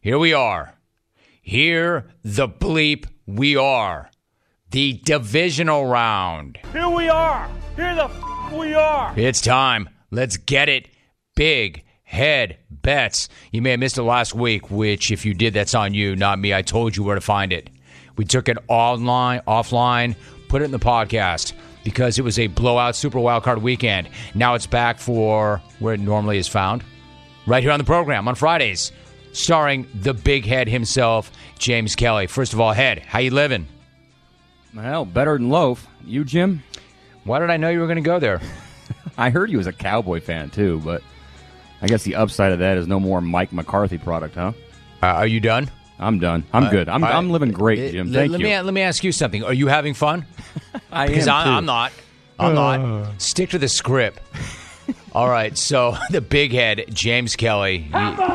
Here we are. Here the bleep we are. The divisional round. Here we are. Here the we are. It's time. Let's get it. Big head bets. You may have missed it last week, which if you did, that's on you, not me. I told you where to find it. We took it offline, put it in the podcast because it was a blowout Super Wildcard weekend. Now it's back for where it normally is found, right here on the program on Fridays, starring the big head himself, James Kelly. First of all, Head, how you living? Well, better than Loaf. You, Jim? Why did I know you were going to go there? I heard you was a Cowboy fan, too, but I guess the upside of that is no more Mike McCarthy product, huh? Are you done? I'm done. I'm good. I'm living great, Jim. Thank you. Let me ask you something. Are you having fun? Because I'm not. I'm not. Stick to the script. All right, so the big head, James Kelly.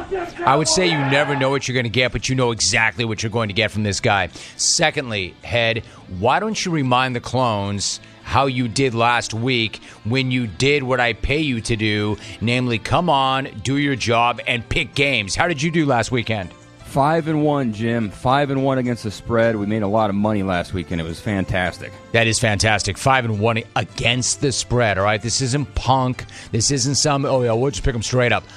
I would say you never know what you're going to get, but you know exactly what you're going to get from this guy. Secondly, Head, why don't you remind the clones how you did last week when you did what I pay you to do, namely come on, do your job, and pick games. How did you do last weekend? 5-1, Jim. 5-1 against the spread. We made a lot of money last weekend. It was fantastic. That is fantastic. 5-1 against the spread. All right, this isn't punk. This isn't some. Oh yeah, we'll just pick them straight up.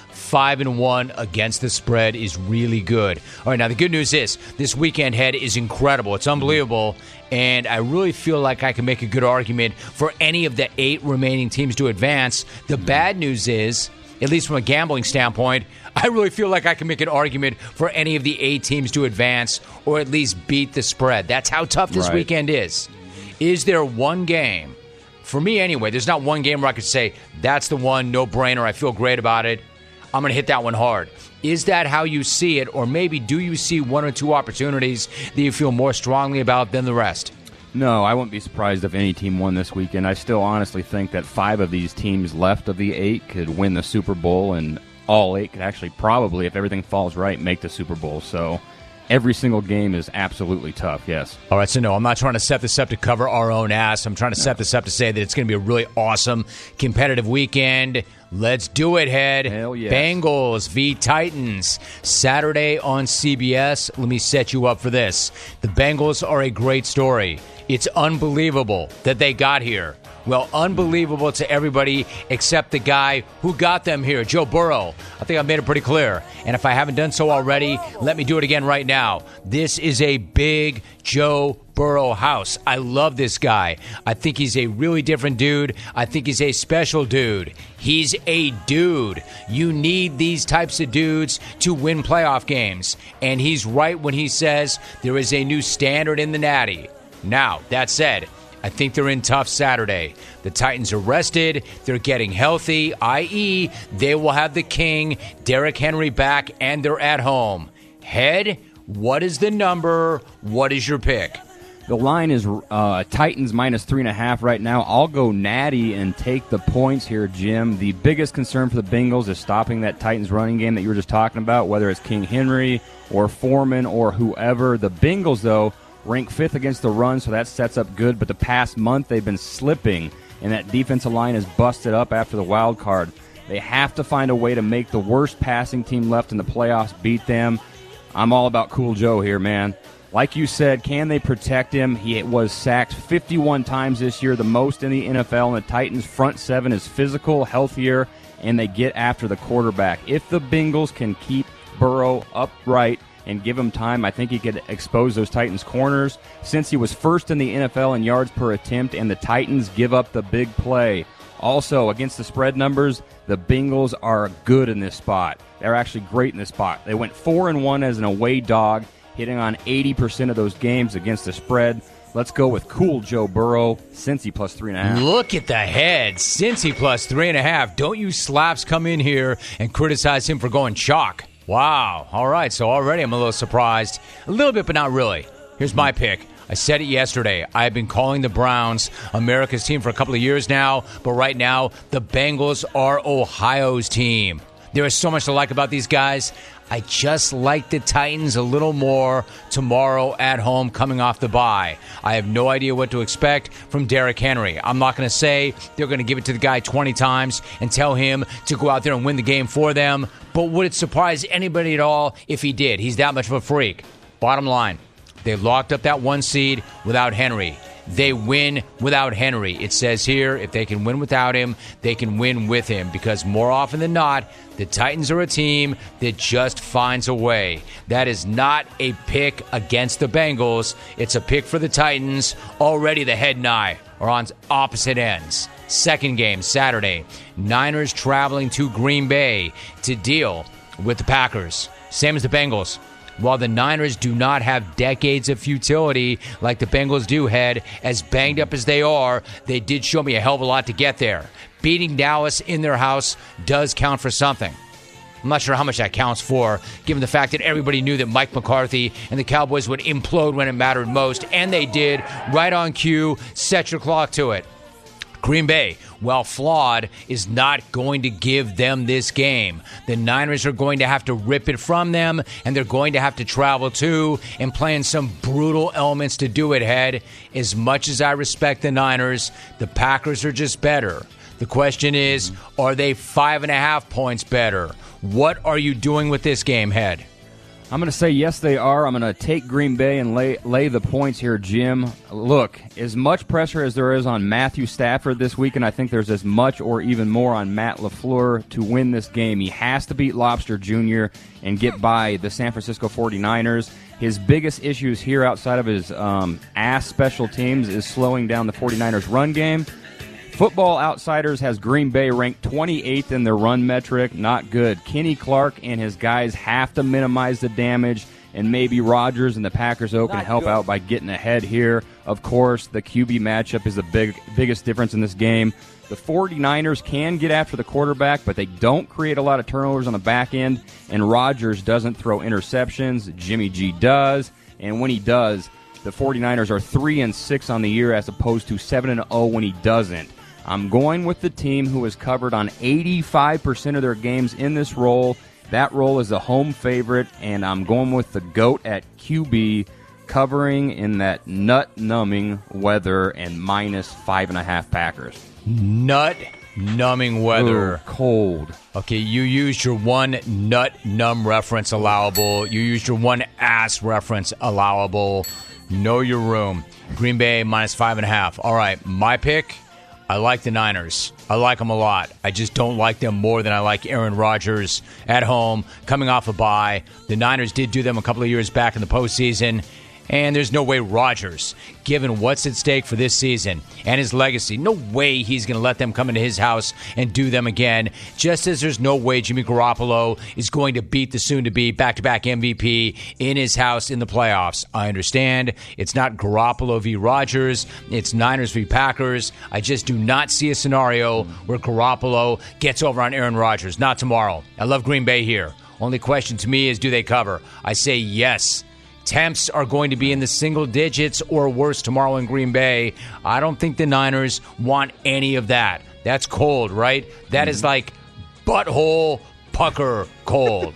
5-1 against the spread is really good. All right, now the good news is this weekend, Head, is incredible. It's unbelievable, and I really feel like I can make a good argument for any of the 8 remaining teams to advance. The bad news is, at least from a gambling standpoint, I really feel like I can make an argument for any of the 8 teams to advance or at least beat the spread. That's how tough this weekend is. Is there one game, for me anyway, there's not one game where I could say, that's the one, no-brainer, I feel great about it, I'm going to hit that one hard. Is that how you see it, or maybe do you see 1 or 2 opportunities that you feel more strongly about than the rest? No, I wouldn't be surprised if any team won this weekend. I still honestly think that 5 of these teams left of the 8 could win the Super Bowl, and all 8 could actually probably, if everything falls right, make the Super Bowl. So every single game is absolutely tough, yes. All right, so no, I'm not trying to set this up to cover our own ass. I'm trying to set this up to say that it's going to be a really awesome, competitive weekend. Let's do it, Head. Hell yes. Bengals v. Titans. Saturday on CBS. Let me set you up for this. The Bengals are a great story. It's unbelievable that they got here. Well, unbelievable to everybody except the guy who got them here, Joe Burrow. I think I've made it pretty clear. And if I haven't done so already, let me do it again right now. This is a big Joe Burrow house. I love this guy. I think he's a really different dude. I think he's a special dude. He's a dude. You need these types of dudes to win playoff games. And he's right when he says there is a new standard in the Natty. Now, that said, I think they're in tough Saturday. The Titans are rested. They're getting healthy, i.e., they will have the king, Derrick Henry, back, and they're at home. Head, what is the number? What is your pick? The line is Titans minus 3.5 right now. I'll go natty and take the points here, Jim. The biggest concern for the Bengals is stopping that Titans running game that you were just talking about, whether it's King Henry or Foreman or whoever. The Bengals, though, rank 5th against the run, so that sets up good. But the past month, they've been slipping, and that defensive line is busted up after the wild card. They have to find a way to make the worst passing team left in the playoffs beat them. I'm all about Cool Joe here, man. Like you said, can they protect him? He was sacked 51 times this year, the most in the NFL, and the Titans' front 7 is physical, healthier, and they get after the quarterback. If the Bengals can keep Burrow upright and give him time, I think he could expose those Titans' corners. Since he was first in the NFL in yards per attempt, and the Titans give up the big play. Also, against the spread numbers, the Bengals are good in this spot. They're actually great in this spot. They went 4-1 as an away dog, hitting on 80% of those games against the spread. Let's go with Cool Joe Burrow, Cincy plus 3.5. Look at the head, Cincy plus 3.5. Don't you slaps come in here and criticize him for going chalk. Wow. All right, so already I'm a little surprised. A little bit, but not really. Here's my pick. I said it yesterday. I've been calling the Browns America's team for a couple of years now, but right now the Bengals are Ohio's team. There is so much to like about these guys. I just like the Titans a little more tomorrow at home coming off the bye. I have no idea what to expect from Derrick Henry. I'm not going to say they're going to give it to the guy 20 times and tell him to go out there and win the game for them, but would it surprise anybody at all if he did? He's that much of a freak. Bottom line, they locked up that 1 seed without Henry. They win without Henry. It says here, if they can win without him, they can win with him, because more often than not, the Titans are a team that just finds a way. That is not a pick against the Bengals. It's a pick for the Titans. Already the head and I are on opposite ends. Second game, Saturday. Niners traveling to Green Bay to deal with the Packers. Same as the Bengals. While the Niners do not have decades of futility like the Bengals do, Head, as banged up as they are, they did show me a hell of a lot to get there. Beating Dallas in their house does count for something. I'm not sure how much that counts for, given the fact that everybody knew that Mike McCarthy and the Cowboys would implode when it mattered most, and they did, right on cue. Set your clock to it. Green Bay, while flawed, is not going to give them this game. The Niners are going to have to rip it from them, and they're going to have to travel too and play in some brutal elements to do it, Head. As much as I respect the Niners, the Packers are just better. The question is, are they 5.5 points better? What are you doing with this game, Head? I'm going to say yes, they are. I'm going to take Green Bay and lay the points here, Jim. Look, as much pressure as there is on Matthew Stafford this week, and I think there's as much or even more on Matt LaFleur to win this game. He has to beat Lobster Jr. and get by the San Francisco 49ers. His biggest issues here outside of his ass special teams is slowing down the 49ers run game. Football Outsiders has Green Bay ranked 28th in their run metric. Not good. Kenny Clark and his guys have to minimize the damage, and maybe Rodgers and the Packers can help out by getting ahead here. Of course, the QB matchup is the biggest difference in this game. The 49ers can get after the quarterback, but they don't create a lot of turnovers on the back end, and Rodgers doesn't throw interceptions. Jimmy G does, and when he does, the 49ers are 3-6 on the year as opposed to 7-0 when he doesn't. I'm going with the team who has covered on 85% of their games in this role. That role is a home favorite, and I'm going with the GOAT at QB, covering in that nut-numbing weather and minus 5.5 Packers. Nut-numbing weather. Ooh, cold. Okay, you used your one nut-numb reference allowable. You used your one ass reference allowable. Know your room. Green Bay minus 5.5. All right, my pick. I like the Niners. I like them a lot. I just don't like them more than I like Aaron Rodgers at home, coming off a bye. The Niners did do them a couple of years back in the postseason, and there's no way Rodgers, given what's at stake for this season and his legacy, no way he's going to let them come into his house and do them again, just as there's no way Jimmy Garoppolo is going to beat the soon-to-be back-to-back MVP in his house in the playoffs. I understand it's not Garoppolo v. Rodgers, it's Niners v. Packers. I just do not see a scenario where Garoppolo gets over on Aaron Rodgers. Not tomorrow. I love Green Bay here. Only question to me is, do they cover? I say yes. Temps are going to be in the single digits or worse tomorrow in Green Bay. I don't think the Niners want any of that. That's cold, right? That is like butthole pucker cold.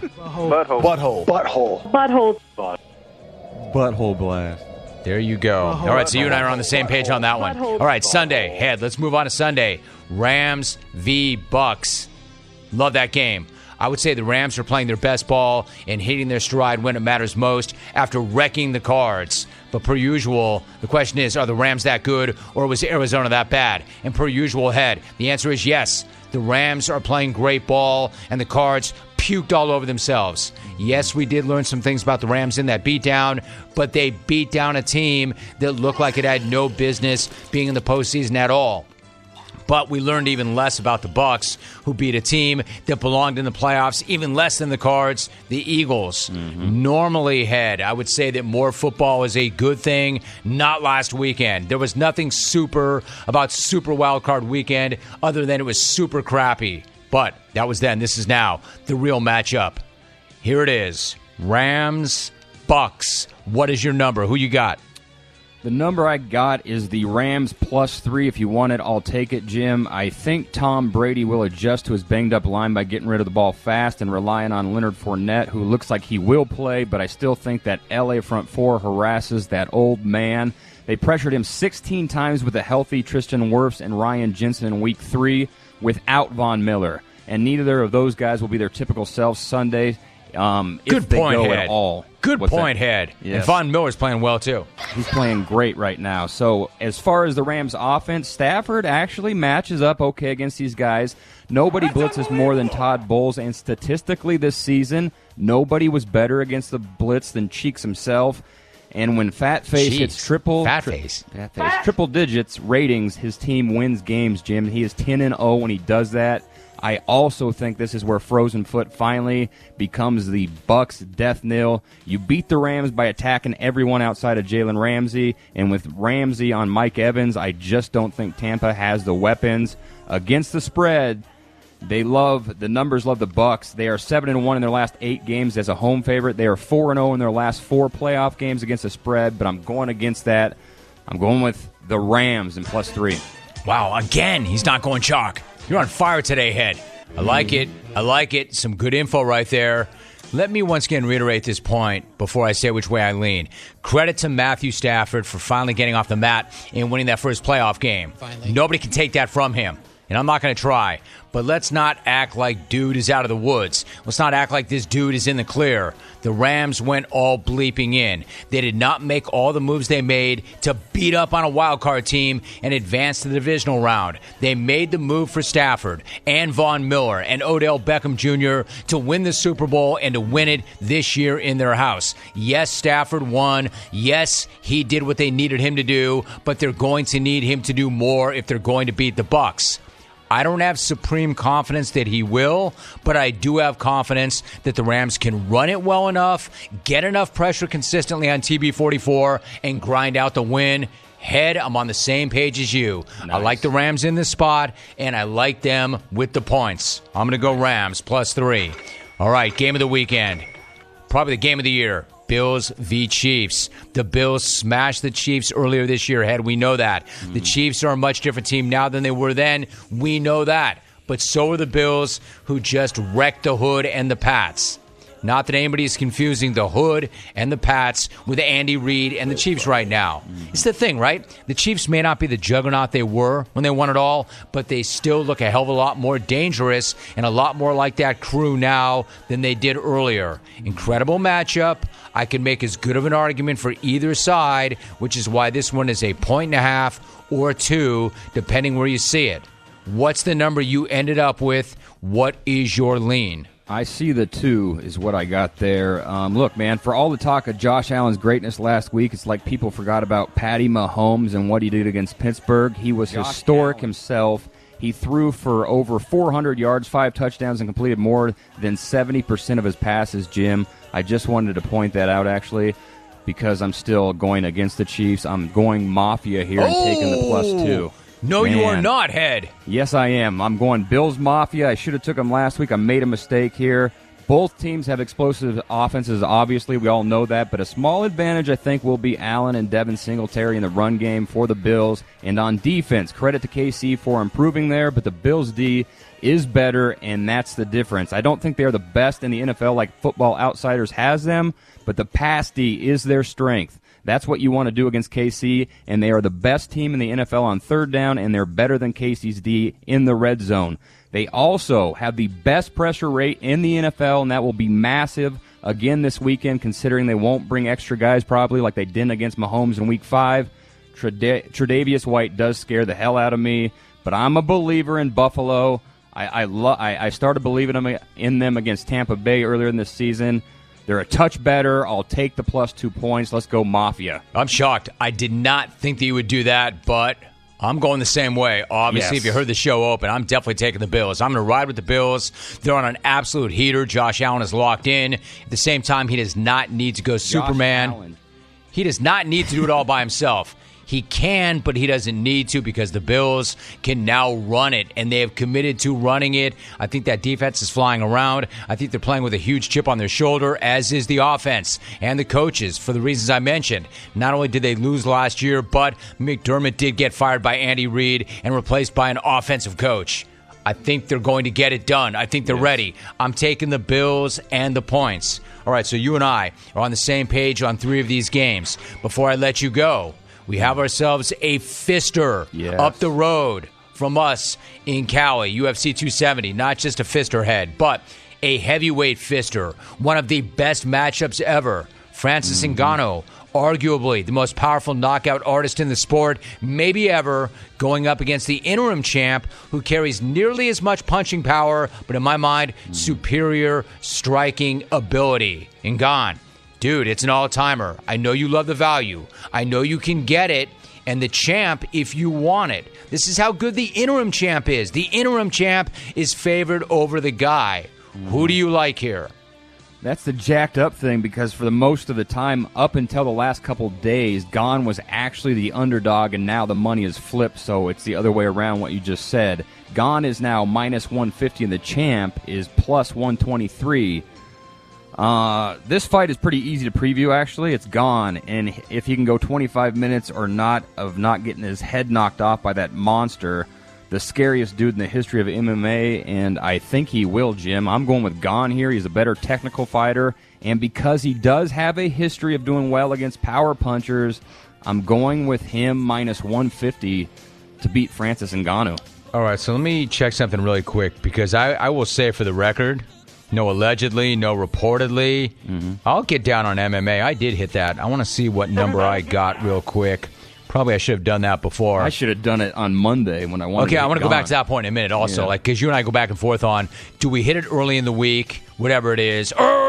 Butthole blast. There you go. All right, so you and I are on the same page on that one. All right, Sunday. Head, let's move on to Sunday. Rams v. Bucks. Love that game. I would say the Rams are playing their best ball and hitting their stride when it matters most after wrecking the Cards. But per usual, the question is, are the Rams that good or was Arizona that bad? And per usual, Head, the answer is yes. The Rams are playing great ball and the Cards puked all over themselves. Yes, we did learn some things about the Rams in that beatdown, but they beat down a team that looked like it had no business being in the postseason at all. But we learned even less about the Bucks, who beat a team that belonged in the playoffs, even less than the Cards, the Eagles. Normally, Head, I would say that more football is a good thing, not last weekend. There was nothing super about Super Wildcard Weekend other than it was super crappy. But that was then. This is now the real matchup. Here it is. Rams, Bucks. What is your number? Who you got? The number I got is the Rams +3. If you want it, I'll take it, Jim. I think Tom Brady will adjust to his banged-up line by getting rid of the ball fast and relying on Leonard Fournette, who looks like he will play, but I still think that L.A. front four harasses that old man. They pressured him 16 times with a healthy Tristan Wirfs and Ryan Jensen in Week 3 without Von Miller. And neither of those guys will be their typical selves Sunday. Good point, Head. At all. Good point, Head. Yes. And Von Miller's playing well, too. He's playing great right now. So as far as the Rams' offense, Stafford actually matches up okay against these guys. Nobody blitzes more than Todd Bowles, and statistically this season, nobody was better against the blitz than Cheeks himself. And when Fat Face hits triple digits ratings, his team wins games, Jim. He is 10-0 when he does that. I also think this is where Frozen Foot finally becomes the Bucs' death knell. You beat the Rams by attacking everyone outside of Jalen Ramsey, and with Ramsey on Mike Evans, I just don't think Tampa has the weapons. Against the spread, the numbers love the Bucs. They are 7-1 in their last 8 games as a home favorite. They are 4-0 in their last 4 playoff games against the spread, but I'm going against that. I'm going with the Rams and +3. Wow, again, he's not going chalk. You're on fire today, Head. I like it. I like it. Some good info right there. Let me once again reiterate this point before I say which way I lean. Credit to Matthew Stafford for finally getting off the mat and winning that first playoff game. Finally. Nobody can take that from him. And I'm not going to try. But let's not act like dude is out of the woods. Let's not act like this dude is in the clear. The Rams went all bleeping in. They did not make all the moves they made to beat up on a wildcard team and advance to the divisional round. They made the move for Stafford and Von Miller and Odell Beckham Jr. to win the Super Bowl and to win it this year in their house. Yes, Stafford won. Yes, he did what they needed him to do, but they're going to need him to do more if they're going to beat the Bucs. I don't have supreme confidence that he will, but I do have confidence that the Rams can run it well enough, get enough pressure consistently on TB44, and grind out the win. Head, I'm on the same page as you. Nice. I like the Rams in this spot, and I like them with the points. I'm going to go Rams +3. All right, game of the weekend. Probably the game of the year. Bills v. Chiefs. The Bills smashed the Chiefs earlier this year, Head. We know that. The Chiefs are a much different team now than they were then. We know that. But so are the Bills, who just wrecked the Hood and the Pats. Not that anybody is confusing the Hood and the Pats with Andy Reid and the Chiefs right now. It's the thing, right? The Chiefs may not be the juggernaut they were when they won it all, but they still look a hell of a lot more dangerous and a lot more like that crew now than they did earlier. Incredible matchup. I can make as good of an argument for either side, which is why this one is a 1.5 or 2, depending where you see it. What's the number you ended up with? What is your lean? I see the 2 is what I got there. Look, man, for all the talk of Josh Allen's greatness last week, it's like people forgot about Patty Mahomes and what he did against Pittsburgh. He was historic himself. He threw for over 400 yards, 5 touchdowns, and completed more than 70% of his passes, Jim. I just wanted to point that out, actually, because I'm still going against the Chiefs. I'm going Mafia here and taking the +2. No, man. You are not, Head. Yes, I am. I'm going Bills Mafia. I should have took them last week. I made a mistake here. Both teams have explosive offenses, obviously. We all know that. But a small advantage, I think, will be Allen and Devin Singletary in the run game for the Bills. And on defense, credit to KC for improving there. But the Bills' D is better, and that's the difference. I don't think they are the best in the NFL like Football Outsiders has them. But the pass D is their strength. That's what you want to do against KC, and they are the best team in the NFL on third down, and they're better than KC's D in the red zone. They also have the best pressure rate in the NFL, and that will be massive again this weekend, considering they won't bring extra guys probably like they didn't against Mahomes in Week 5. Tre'Davious White does scare the hell out of me, but I'm a believer in Buffalo. I started believing in them against Tampa Bay earlier in this season. They're a touch better. I'll take the +2 points. Let's go Mafia. I'm shocked. I did not think that you would do that, but I'm going the same way. Obviously, If you heard the show open, I'm definitely taking the Bills. I'm going to ride with the Bills. They're on an absolute heater. Josh Allen is locked in. At the same time, he does not need to go Superman. He does not need to do it all by himself. He can, but he doesn't need to because the Bills can now run it, and they have committed to running it. I think that defense is flying around. I think they're playing with a huge chip on their shoulder, as is the offense and the coaches, for the reasons I mentioned. Not only did they lose last year, but McDermott did get fired by Andy Reid and replaced by an offensive coach. I think they're going to get it done. I think they're ready. I'm taking the Bills and the points. All right, so you and I are on the same page on 3 of these games. Before I let you go, we have ourselves a fister up the road from us in Cali, UFC 270. Not just a fister head, but a heavyweight fister. One of the best matchups ever. Francis Ngannou, arguably the most powerful knockout artist in the sport, maybe ever, going up against the interim champ who carries nearly as much punching power, but in my mind, superior striking ability. Ngannou, dude, it's an all-timer. I know you love the value. I know you can get it, and the champ if you want it. This is how good the interim champ is. The interim champ is favored over the guy. Who do you like here? That's the jacked up thing, because for the most of the time, up until the last couple days, Gane was actually the underdog, and now the money is flipped, so it's the other way around what you just said. Gane is now minus 150, and the champ is plus 123. This fight is pretty easy to preview, actually. It's Gane, and if he can go 25 minutes or not of not getting his head knocked off by that monster, the scariest dude in the history of MMA, and I think he will, Jim. I'm going with Gane here. He's a better technical fighter, and because he does have a history of doing well against power punchers, I'm going with him minus 150 to beat Francis Ngannou. All right, so let me check something really quick, because I will say for the record, no allegedly, no reportedly. I'll get down on MMA. I did hit that. I want to see what number I got real quick. Probably I should have done that before. I should have done it on Monday when I wanted to. Okay, I want to go back to that point in a minute also, because you and I go back and forth on, do we hit it early in the week, whatever it is,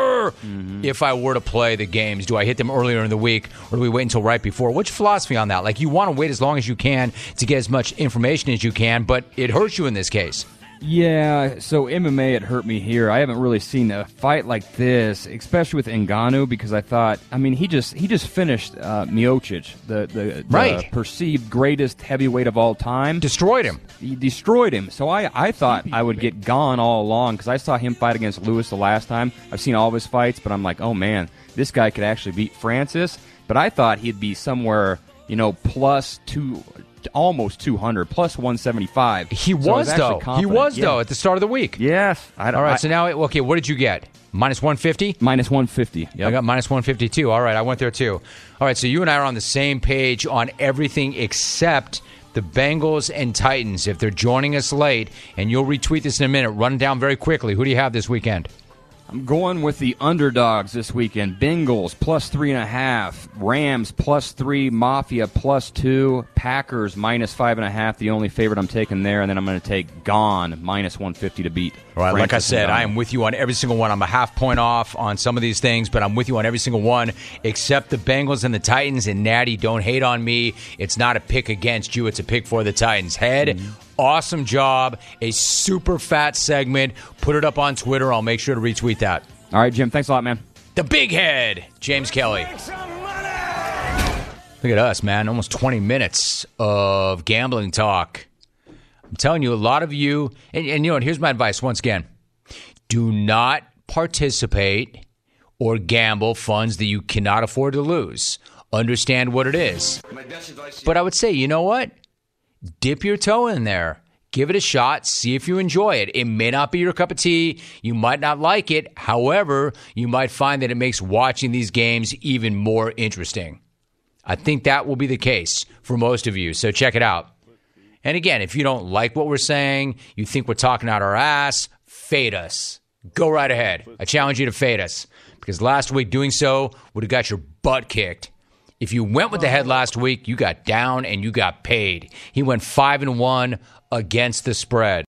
if I were to play the games, do I hit them earlier in the week, or do we wait until right before? What's your philosophy on that? Like, you want to wait as long as you can to get as much information as you can, but it hurts you in this case. Yeah, so MMA, it hurt me here. I haven't really seen a fight like this, especially with Ngannou, because I thought, I mean, he just finished Miocic, the perceived greatest heavyweight of all time. Destroyed him. He destroyed him. So I thought I would get Gane all along, because I saw him fight against Lewis the last time. I've seen all of his fights, but I'm like, oh man, this guy could actually beat Francis. But I thought he'd be somewhere, plus almost 200, plus 175. He was, though. He was, though, at the start of the week. Yes. All right, so now, okay, what did you get? Minus 150? Minus 150, yep. I got minus 152. All right, I went there, too. All right, so you and I are on the same page on everything except the Bengals and Titans. If they're joining us late, and you'll retweet this in a minute, run down very quickly. Who do you have this weekend? I'm going with the underdogs this weekend. Bengals plus 3.5, Rams plus 3, Mafia plus 2, Packers minus 5.5. The only favorite I'm taking there, and then I'm going to take Gane minus 150 to beat. All right, like I said, I am with you on every single one. I'm a half point off on some of these things, but I'm with you on every single one except the Bengals and the Titans. And Natty, don't hate on me. It's not a pick against you. It's a pick for the Titans. Head. Awesome job. A super fat segment. Put it up on Twitter. I'll make sure to retweet that. All right, Jim. Thanks a lot, man. The big head, James Kelly. Look at us, man. Almost 20 minutes of gambling talk. I'm telling you, a lot of you, and here's my advice once again. Do not participate or gamble funds that you cannot afford to lose. Understand what it is. But I would say, you know what? Dip your toe in there. Give it a shot. See if you enjoy it. It may not be your cup of tea. You might not like it. However, you might find that it makes watching these games even more interesting. I think that will be the case for most of you. So check it out. And again, if you don't like what we're saying, you think we're talking out our ass, fade us. Go right ahead. I challenge you to fade us. Because last week doing so would have got your butt kicked. If you went with the head last week, you got down and you got paid. He went 5-1 against the spread.